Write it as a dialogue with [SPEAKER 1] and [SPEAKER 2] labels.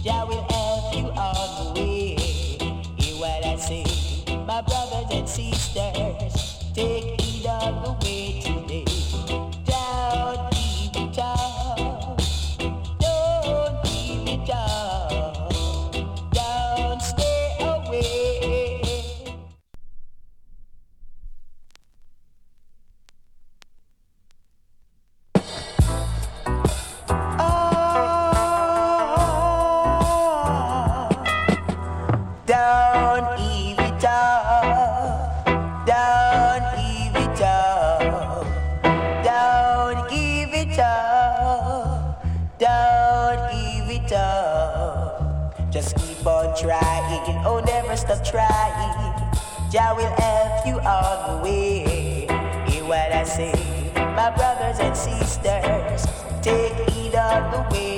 [SPEAKER 1] Jah will help you on the way. Hear what I say, my brothers and sisters. Take heed on the way today. Don't give it up. Don't give it up. Don't stay away. Don't give it up. Don't give it up. Don't give it up. Don't give it up. Just keep on trying. Oh, never stop trying. Jah will help you on the way. Hear what I say, my brothers and sisters. Take heed on the way